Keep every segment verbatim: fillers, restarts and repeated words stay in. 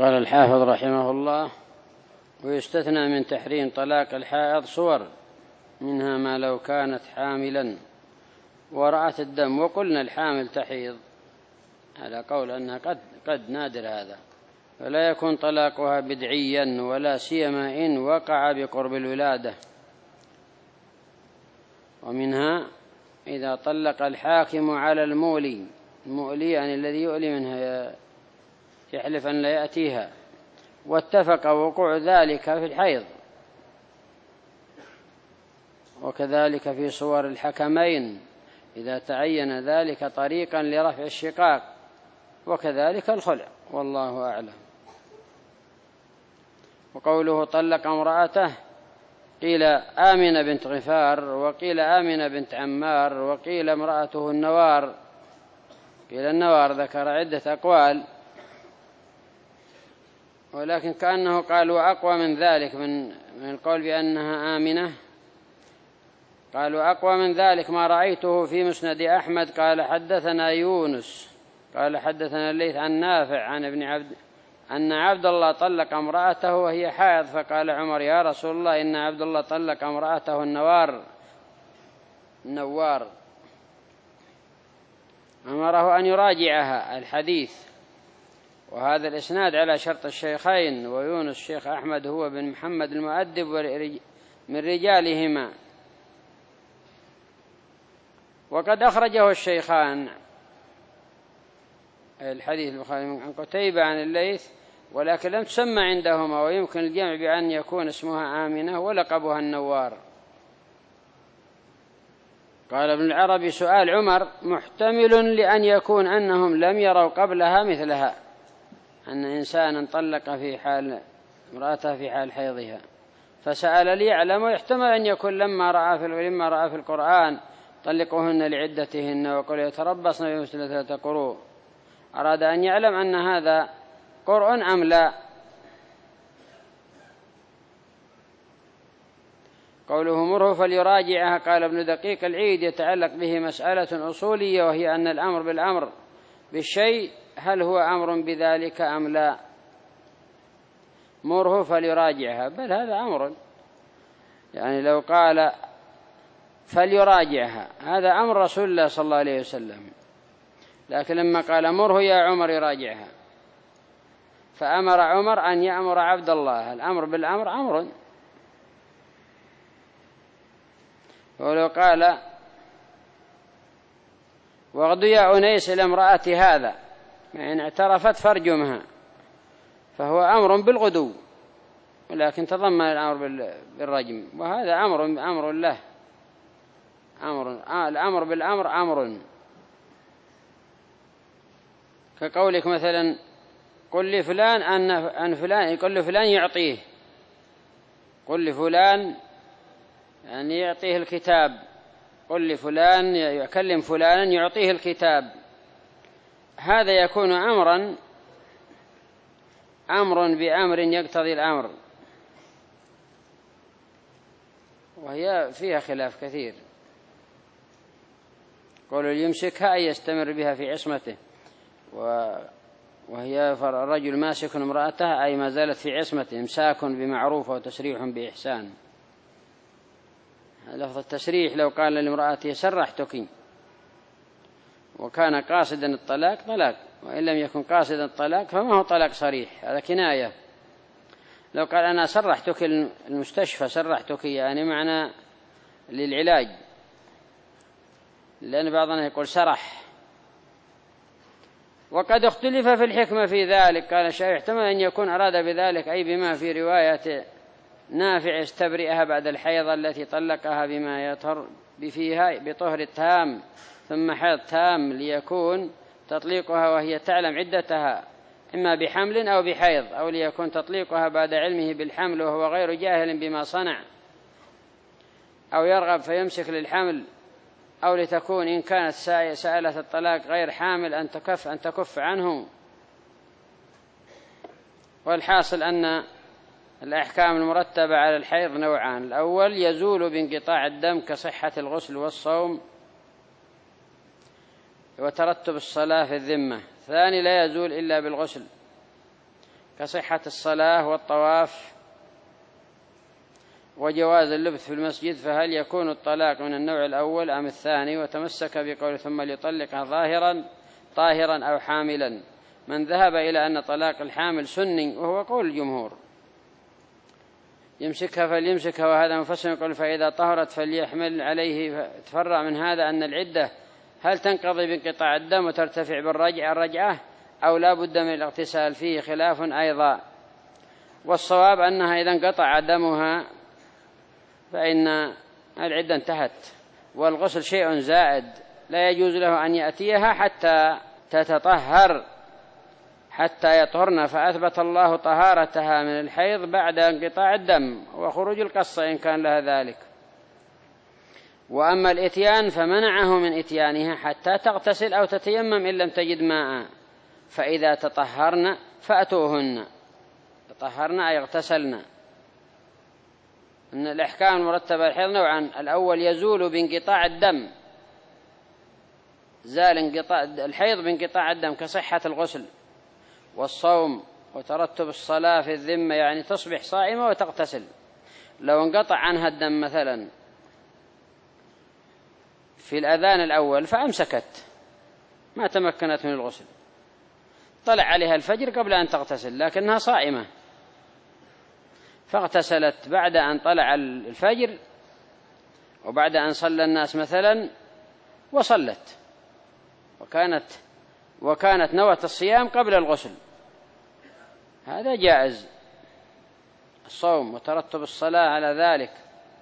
قال الحافظ رحمه الله: ويستثنى من تحريم طلاق الحائض صور، منها ما لو كانت حاملا ورأت الدم. وقلنا الحامل تحيض على قول أنها قد, قد نادر هذا، فلا يكون طلاقها بدعيا، ولا سيما إن وقع بقرب الولادة. ومنها إذا طلق الحاكم على المولي، المؤلي يعني الذي يؤلي منها، يحلف أن لا يأتيها، واتفق وقوع ذلك في الحيض. وكذلك في صور الحكمين إذا تعين ذلك طريقا لرفع الشقاق، وكذلك الخلع، والله أعلم. وقوله طلق امرأته، قيل آمنة بنت غفار، وقيل آمنة بنت عمار، وقيل امرأته النوار. قيل النوار ذكر عدة أقوال، ولكن كأنه قال وأقوى من ذلك من من القول بأنها آمنة. قال وأقوى من ذلك ما رأيته في مسند أحمد قال حدثنا يونس قال حدثنا الليث عن نافع عن ابن عبد أن عبد الله طلق امرأته وهي حائض، فقال عمر: يا رسول الله، إن عبد الله طلق امرأته النوار النوار أمره أن يراجعها. الحديث. وهذا الإسناد على شرط الشيخين، ويونس الشيخ أحمد هو بن محمد المؤدب من رجالهما. وقد أخرجه الشيخان الحديث البخاري عن قتيبة عن الليث، ولكن لم تسمى عندهما، ويمكن الجمع بأن يكون اسمها آمنة ولقبها النوار. قال ابن العربي: سؤال عمر محتمل لأن يكون أنهم لم يروا قبلها مثلها، أن إنسانا طلق في حال امرأته في حال حيضها فسأل ليعلم، ويحتمل أن يكون لما رأى في لما رأى في القرآن طلقوهن لعدتهن وقل يتربصن بمثل ثلاثة قروء، أراد أن يعلم أن هذا قرء أم لا. قوله مره فليراجعها، قال ابن دقيق العيد: يتعلق به مسألة أصولية، وهي أن الأمر بالأمر بالشيء هل هو أمر بذلك أم لا. مره فليراجعها، بل هذا أمر، يعني لو قال فليراجعها هذا أمر رسول الله صلى الله عليه وسلم، لكن لما قال مره يا عمر يراجعها، فأمر عمر أن يأمر عبد الله. الأمر بالأمر أمر. ولو قال واغد يا أنيس إلى امرأة هذا، يعني اعترفت فارجمها، فهو أمر بالغدو، ولكن تضمن الأمر بالرجم، وهذا أمر أمر له أمر. الأمر بالأمر أمر، كقولك مثلا قل لفلان أن أن فلان يقول لفلان يعطيه، قل لفلان يعني يعطيه الكتاب، قل لفلان يكلم فلانا يعطيه الكتاب، هذا يكون أمرا أمر بأمر يقتضي الأمر، وهي فيها خلاف كثير. قولوا ليمسكها أي يستمر بها في عصمته، وهي الرجل ماسك امرأته أي ما زالت في عصمته، إمساك بمعروف وتسريح بإحسان. لفظ التسريح لو قال لامرأته سرحتك وكان قاصدا الطلاق طلاق، وإن لم يكن قاصدا الطلاق فما هو طلاق صريح، هذا كناية. لو قال أنا سرحتك المستشفى سرحتك يعني معنى للعلاج، لأن بعضنا يقول سرح. وقد اختلف في الحكمة في ذلك، قال الشيخ يحتمل أن يكون أراد بذلك أي بما في رواية نافع استبرئها بعد الحيضة التي طلقها بما يطهر فيها بطهر تام ثم حيض تام، ليكون تطليقها وهي تعلم عدتها إما بحمل أو بحيض، أو ليكون تطليقها بعد علمه بالحمل وهو غير جاهل بما صنع، أو يرغب فيمسك للحمل، أو لتكون إن كانت سائلة الطلاق غير حامل أن تكف أن تكف عنه. والحاصل أن الأحكام المرتبة على الحيض نوعان: الأول يزول بانقطاع الدم كصحة الغسل والصوم وترتب الصلاة في الذمة، الثاني لا يزول إلا بالغسل كصحة الصلاة والطواف وجواز اللبث في المسجد، فهل يكون الطلاق من النوع الأول أم الثاني؟ وتمسك بقول ثم ليطلقها ظاهرا طاهرا أو حاملا، من ذهب إلى أن طلاق الحامل سني وهو قول الجمهور. يمسكها فليمسكها، وهذا مفسر يقول فإذا طهرت فليحمل عليه. تفرع من هذا أن العدة هل تنقضي بانقطاع الدم وترتفع بالرجعة الرجعة أو لا بد من الاغتسال؟ فيه خلاف أيضا، والصواب أنها إذا انقطع دمها فإن العدة انتهت، والغسل شيء زائد لا يجوز له أن يأتيها حتى تتطهر حتى يطهرن، فأثبت الله طهارتها من الحيض بعد انقطاع الدم وخروج القصة إن كان لها ذلك. وأما الإتيان فمنعه من إتيانها حتى تغتسل أو تتيمم إن لم تجد ماء، فإذا تطهرن فأتوهن. تطهرن أي اغتسلن. أن الأحكام المرتبة الحيض نوعا: الأول يزول بانقطاع الدم، زال انقطاع الحيض بانقطاع الدم كصحة الغسل والصوم وترتب الصلاة في الذمة، يعني تصبح صائمة وتغتسل. لو انقطع عنها الدم مثلا في الأذان الأول فأمسكت ما تمكنت من الغسل، طلع عليها الفجر قبل أن تغتسل لكنها صائمة، فاغتسلت بعد أن طلع الفجر وبعد أن صلى الناس مثلا وصلت، وكانت وكانت نوة الصيام قبل الغسل، هذا جائز الصوم وترتب الصلاة على ذلك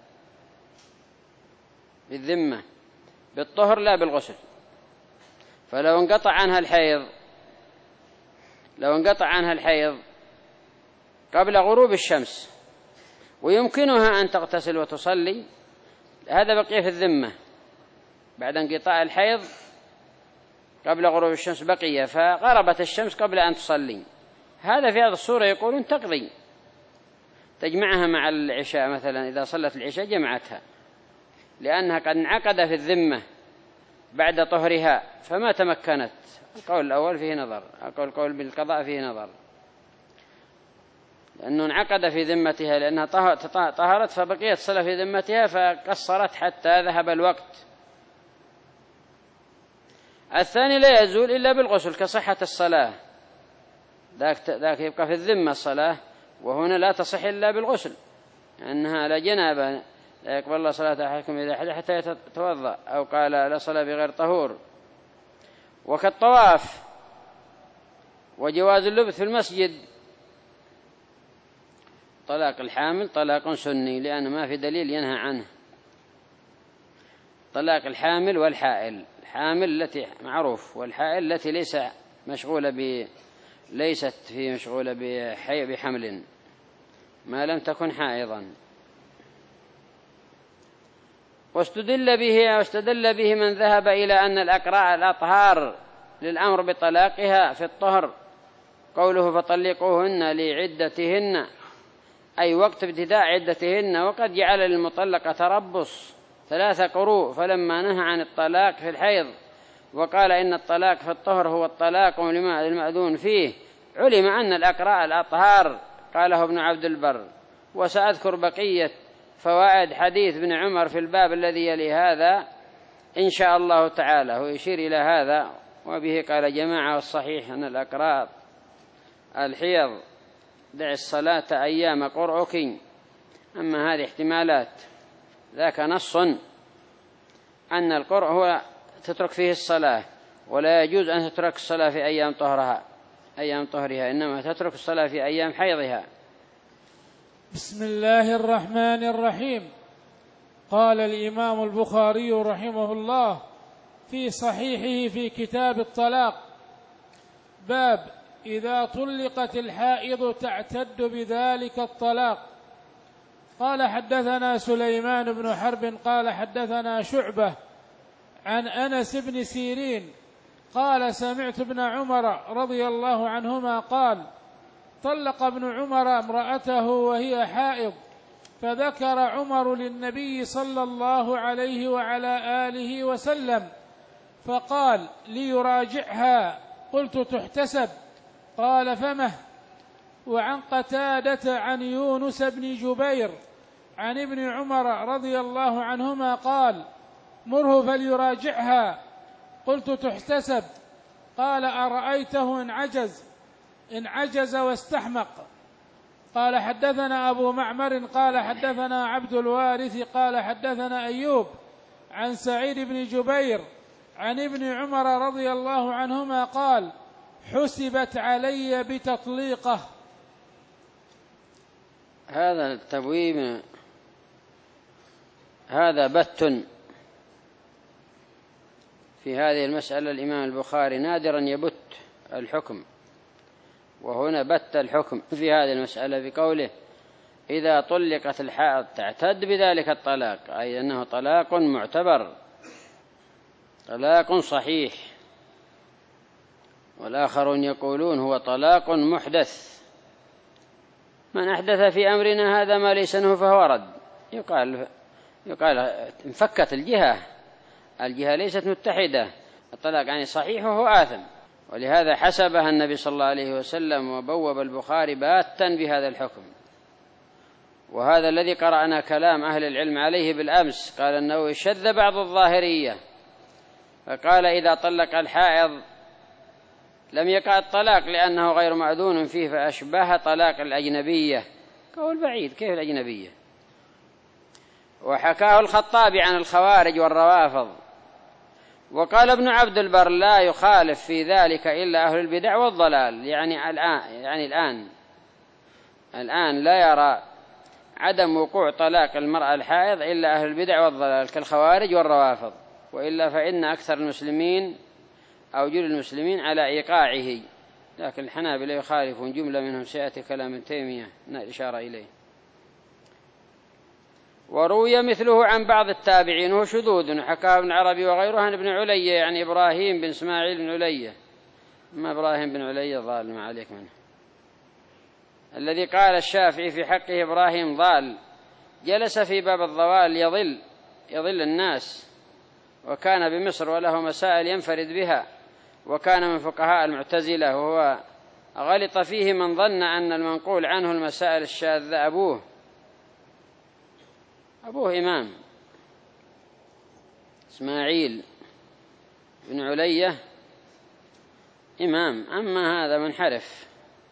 بالذمة بالطهر لا بالغسل. فلو انقطع عنها الحيض لو انقطع عنها الحيض قبل غروب الشمس ويمكنها أن تغتسل وتصلي، هذا بقي في الذمة. بعد انقطاع الحيض قبل غروب الشمس بقي، فغربت الشمس قبل أن تصلي، هذا في هذه الصورة يقولون تقضي، تجمعها مع العشاء مثلا، إذا صلت العشاء جمعتها، لأنها قد انعقد في الذمة بعد طهرها فما تمكنت. القول الأول فيه نظر، القول القول بالقضاء فيه نظر، لأنه انعقد في ذمتها لأنها طهرت فبقيت صلاة في ذمتها فقصرت حتى ذهب الوقت. الثاني لا يزول إلا بالغسل كصحة الصلاة، ذاك, ذاك يبقى في الذمة الصلاة، وهنا لا تصح إلا بالغسل، أنها لا جنابة لا يقبل الله صلاة أحدكم إذا حدث حتى يتوضأ، أو قال لا صلاة بغير طهور. وكالطواف وجواز اللبث في المسجد. طلاق الحامل طلاق سني لأن ما في دليل ينهى عنه. طلاق الحامل والحائل، الحامل التي معروف، والحائل التي ليس مشغولة ب ليست في مشغولة بحي بحمل ما لم تكن حائضا. واستدل به واستدل به من ذهب إلى أن الأقراء الأطهار للأمر بطلاقها في الطهر، قوله فطلقوهن لعدتهن أي وقت ابتداء عدتهن، وقد جعل للمطلقة تربص ثلاث قروء فلما نهى عن الطلاق في الحيض وقال إن الطلاق في الطهر هو الطلاق المأذون فيه، علم أن الأقراء الأطهار قاله ابن عبد البر. وسأذكر بقية فوائد حديث ابن عمر في الباب الذي يلي هذا إن شاء الله تعالى، ويشير إلى هذا. وبه قال جماعة والصحيح أن الأقراء الحيض دع الصلاة أيام قرعك، أما هذه احتمالات، ذاك نص أن القرع هو تترك فيه الصلاة، ولا يجوز أن تترك الصلاة في أيام طهرها أيام طهرها إنما تترك الصلاة في أيام حيضها. بسم الله الرحمن الرحيم. قال الإمام البخاري رحمه الله في صحيحه في كتاب الطلاق: باب إذا طلقت الحائض تعتد بذلك الطلاق. قال حدثنا سليمان بن حرب قال حدثنا شعبة عن أنس بن سيرين قال سمعت ابن عمر رضي الله عنهما قال: طلق ابن عمر امرأته وهي حائض، فذكر عمر للنبي صلى الله عليه وعلى آله وسلم فقال ليراجعها، قلت تحتسب؟ قال فمه؟ وعن قتادة عن يونس بن جبير عن ابن عمر رضي الله عنهما قال: مره فليراجعها. قلت: تحتسب؟ قال: أرأيته إن عجز إن عجز واستحمق. قال: حدثنا أبو معمر قال حدثنا عبد الوارث قال حدثنا أيوب عن سعيد بن جبير عن ابن عمر رضي الله عنهما قال: حسبت علي بتطليقه. هذا التبويب هذا بت في هذه المسألة. الإمام البخاري نادرا يبت الحكم، وهنا بت الحكم في هذه المسألة بقوله: إذا طلقت الحائض تعتد بذلك الطلاق، أي أنه طلاق معتبر، طلاق صحيح. والآخرون يقولون هو طلاق محدث، من أحدث في أمرنا هذا ما ليس منه فهو رد. يقال يقال انفكت الجهة، الجهة ليست متحدة، الطلاق يعني صحيح وهو آثم. ولهذا حسبها النبي صلى الله عليه وسلم وبوب البخاري باتا بهذا الحكم. وهذا الذي قرأنا كلام أهل العلم عليه بالأمس. قال أنه شذ بعض الظاهرية فقال: إذا طلق الحائض لم يقع الطلاق لأنه غير مأذون فيه، فأشبه طلاق الأجنبية. قول بعيد، كيف الأجنبية؟ وحكاه الخطابي عن الخوارج والروافض. وقال ابن عبد البر: لا يخالف في ذلك إلا أهل البدع والضلال. يعني الآن يعني الآن الآن لا يرى عدم وقوع طلاق المرأة الحائض إلا أهل البدع والضلال كالخوارج والروافض، وإلا فإن أكثر المسلمين أو جل المسلمين على إيقاعه. لكن الحنابلة يخالفون، جملة منهم سيأتي كلام ابن تيمية الإشارة إليه. وروي مثله عن بعض التابعين وهو شذوذ، حكاه ابن عربي وغيره عن ابن علية، يعني إبراهيم بن إسماعيل بن علية. أما إبراهيم بن علية ضال، ما عليك منه، الذي قال الشافعي في حقه: إبراهيم ضال، جلس في باب الضوال يضل يضل الناس، وكان بمصر وله مسائل ينفرد بها، وكان من فقهاء المعتزلة، وهو غلط فيه من ظن أن المنقول عنه المسائل الشاذة أبوه أبوه إمام إسماعيل بن علية إمام، أما هذا منحرف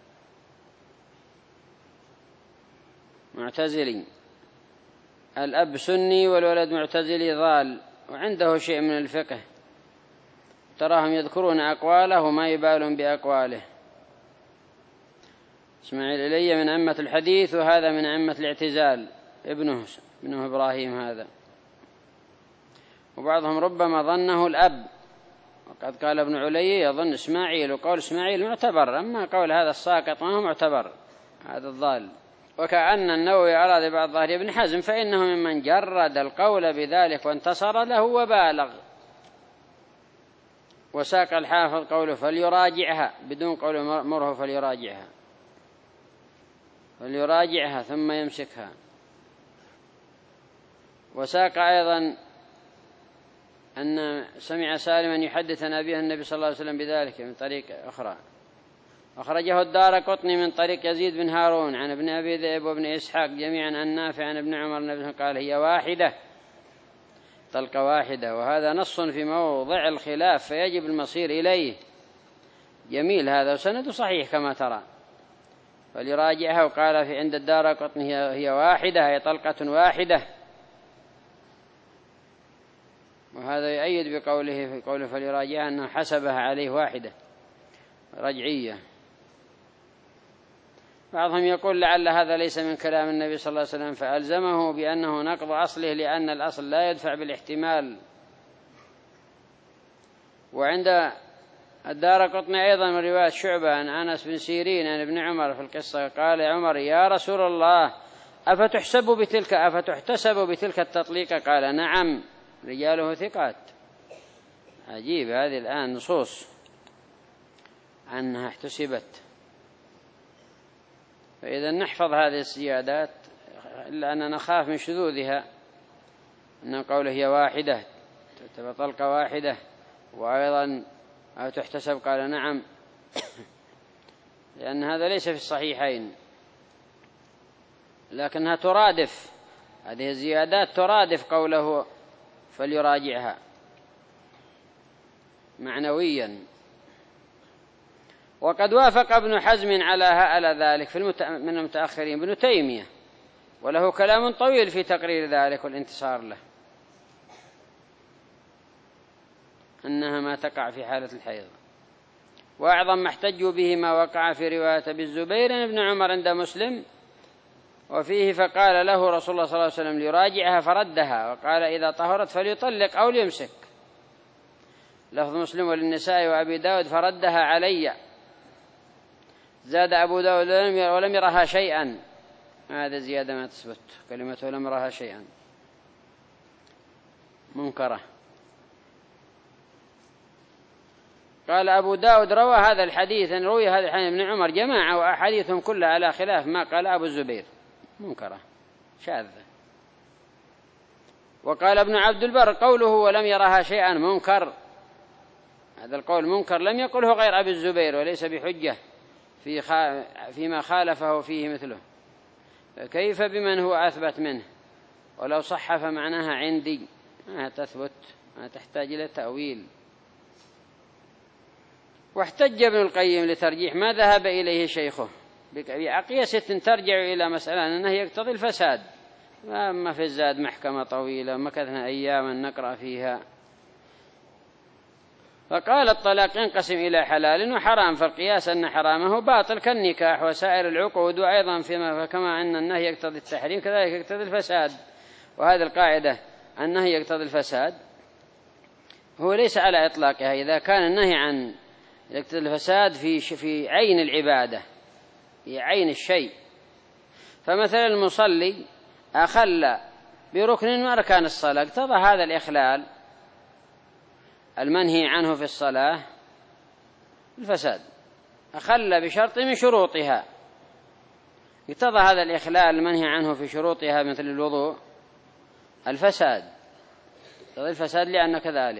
معتزلي، الأب سني والولد معتزلي ضال، وعنده شيء من الفقه، تراهم يذكرون أقواله وما يبالون بأقواله. إسماعيل إلي من أئمة الحديث، وهذا من أئمة الاعتزال، ابنه ابنه إبراهيم هذا. وبعضهم ربما ظنه الأب، وقد قال ابن علي يظن إسماعيل، وقول إسماعيل معتبر، أما قول هذا الساقط ما هو معتبر، هذا الضال. وكأن النووي أراد بعض ظاهر ابن حزم، فإنه ممن جرد القول بذلك وانتصر له وبالغ. وساق الحافظ قوله: فليراجعها، بدون قوله مره فليراجعها، فليراجعها ثم يمسكها. وساق أيضا أن سمع سالما يحدث عن أبيه النبي صلى الله عليه وسلم بذلك من طريق أخرى. أخرجه الدارقطني من طريق يزيد بن هارون عن ابن أبي ذئب وابن إسحاق جميعا عن نافع عن ابن عمر النبي قال: هي واحدة، طلقة واحدة. وهذا نص في موضع الخلاف فيجب المصير إليه. جميل هذا، وسند صحيح كما ترى. فليراجعها. وقال في عند الدارقطني هي واحدة، هي طلقة واحدة. وهذا يؤيد بقوله في قوله فليراجعها أنه حسبها عليه واحدة رجعية. بعضهم يقول لعل هذا ليس من كلام النبي صلى الله عليه وسلم، فألزمه بأنه نقض أصله، لأن الأصل لا يدفع بالاحتمال. وعند الدارقطني أيضا من رواية شعبة عن أنس بن سيرين عن ابن عمر في القصة قال عمر: يا رسول الله، أفتحسب بتلك أفتحتسب بتلك التطليقة؟ قال: نعم، رجاله ثقات. عجيب، هذه الآن نصوص عنها احتسبت. فإذا نحفظ هذه السيادات، إلا أننا نخاف من شذوذها، أن قوله هي واحدة تبقى طلقة واحدة، وأيضا أو تحتسب قال نعم. لأن هذا ليس في الصحيحين، لكنها ترادف، هذه الزيادات ترادف قوله فليراجعها معنويا. وقد وافق ابن حزم على على ذلك في المت... من المتأخرين ابن تيمية، وله كلام طويل في تقرير ذلك والانتصار له، أنها ما تقع في حالة الحيض. وأعظم ما احتجوا به ما وقع في رواية أبي الزبير بن عمر عند مسلم، وفيه فقال له رسول الله صلى الله عليه وسلم ليراجعها فردها، وقال إذا طهرت فليطلق أو ليمسك. لفظ مسلم وللنساء وأبي داود فردها علي. زاد أبو داود ولم يرها شيئا، هذا زيادة ما تثبت، كلمة ولم يرها شيئا منكرة. قال أبو داود روى هذا الحديث، أن روي هذا الحديث ابن عمر جماعة وأحاديثهم كلها على خلاف ما قال أبو الزبير، منكرة شاذة. وقال ابن عبد البر قوله ولم يرها شيئا منكر، هذا القول منكر لم يقله غير أبي الزبير، وليس بحجة في خا... فيما خالفه فيه مثله، كيف بمن هو أثبت منه؟ ولو صح فمعناها عندي ما تثبت، ما تحتاج إلى تأويل. واحتج ابن القيم لترجيح ما ذهب إليه شيخه بأقيسة ترجع إلى مسألة أنه يقتضي الفساد. ما في الزاد محكمة طويلة مكثنا أياما نقرأ فيها. فقال الطلاق ينقسم إلى حلال وحرام، فالقياس أن حرامه باطل كالنكاح وسائر العقود، وأيضا فيما فكما أن النهي يقتضي التحريم كذلك يقتضي الفساد. وهذه القاعدة النهي يقتضي الفساد هو ليس على إطلاقها إذا كان النهي عن يقتضي الفساد في في عين العبادة، في عين الشيء. فمثلا المصلي أخل بركن من أركان الصلاة، اقتضى هذا الإخلال المنهي عنه في الصلاة الفساد، أخل بشرط من شروطها، اقتضى هذا الإخلال المنهي عنه في شروطها مثل الوضوء الفساد، اقتضى الفساد لأن كذلك.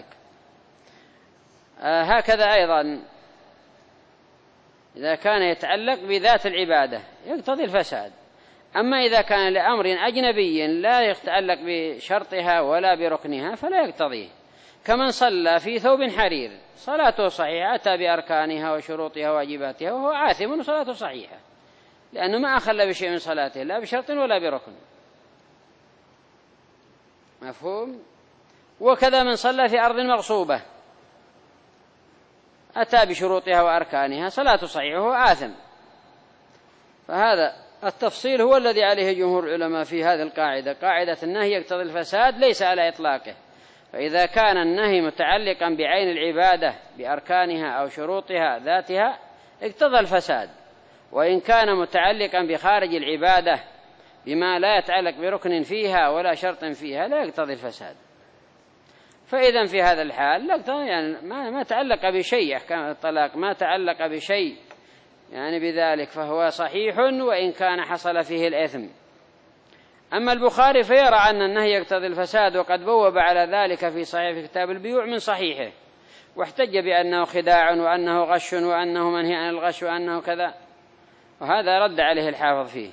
آه هكذا أيضا إذا كان يتعلق بذات العبادة يقتضي الفساد. أما إذا كان لأمر أجنبي لا يتعلق بشرطها ولا بركنها فلا يقتضيه، كمن صلى في ثوب حرير صلاته صحيحة، أتى بأركانها وشروطها وواجباتها وهو آثم وصلاته صحيحة، لأنه ما أخل بشيء من صلاته لا بشرط ولا بركن. مفهوم؟ وكذا من صلى في أرض مغصوبة أتى بشروطها وأركانها صلاته صحيحة وهو آثم. فهذا التفصيل هو الذي عليه جمهور العلماء في هذه القاعدة، قاعدة النهي يقتضي الفساد ليس على إطلاقه. فإذا كان النهي متعلقا بعين العبادة بأركانها أو شروطها ذاتها اقتضى الفساد، وإن كان متعلقا بخارج العبادة بما لا يتعلق بركن فيها ولا شرط فيها لا يقتضي الفساد. فإذا في هذا الحال لا يعني ما ما تعلق بشيء، أحكام الطلاق ما تعلق بشيء يعني بذلك فهو صحيح وإن كان حصل فيه الإثم. أما البخاري فيرى أن النهي يقتضي الفساد، وقد بوب على ذلك في صحيح في كتاب البيوع من صحيحه، واحتج بأنه خداع وأنه غش وأنه منهي عن الغش وأنه كذا، وهذا رد عليه الحافظ فيه.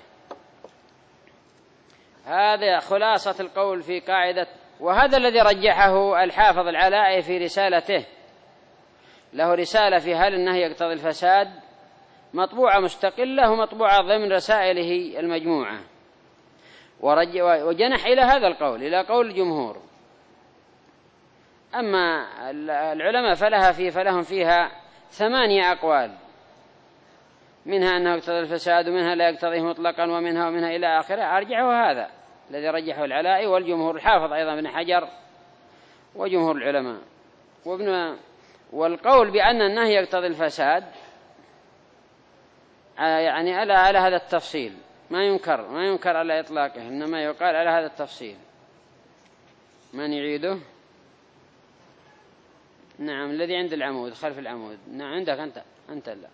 هذا خلاصة القول في قاعدة. وهذا الذي رجحه الحافظ العلائي في رسالته، له رسالة في هل النهي يقتضي الفساد مطبوعة مستقلة ومطبوعة ضمن رسائله المجموعة، وجنح إلى هذا القول إلى قول الجمهور. أما العلماء فلها فيه فلهم فيها ثمانية أقوال، منها أنه يقتضي الفساد ومنها لا يقتضيه مطلقا ومنها ومنها إلى آخره. أرجعه هذا الذي رجحه العلائي والجمهور، الحافظ أيضا بن حجر وجمهور العلماء وابن. والقول بأن النهي يقتضي الفساد يعني على على هذا التفصيل ما ينكر ما ينكر على إطلاقه، إنما يقال على هذا التفصيل. من يعيده؟ نعم الذي عند العمود خلف العمود. نعم عندك أنت أنت لا.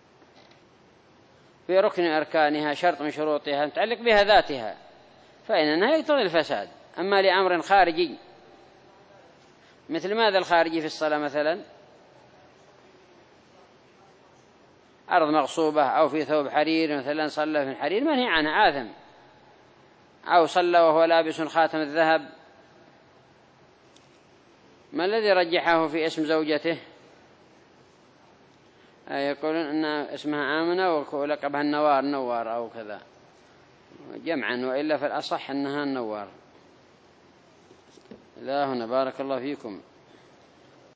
في ركن أركانها شرط من شروطها متعلق بها ذاتها فإنها يقتضي الفساد. أما لأمر خارجي مثل ماذا الخارجي في الصلاة مثلا؟ أرض مغصوبة أو في ثوب حرير مثلا صلى في الحرير منهي عنه آثم، أو صلى وهو لابس خاتم الذهب. ما الذي رجحه في اسم زوجته؟ يقولون أن اسمها آمنة ولقبها النوار، نوار أو كذا جمعا، وإلا في الأصح أنها النوار. لا هنا بارك الله فيكم.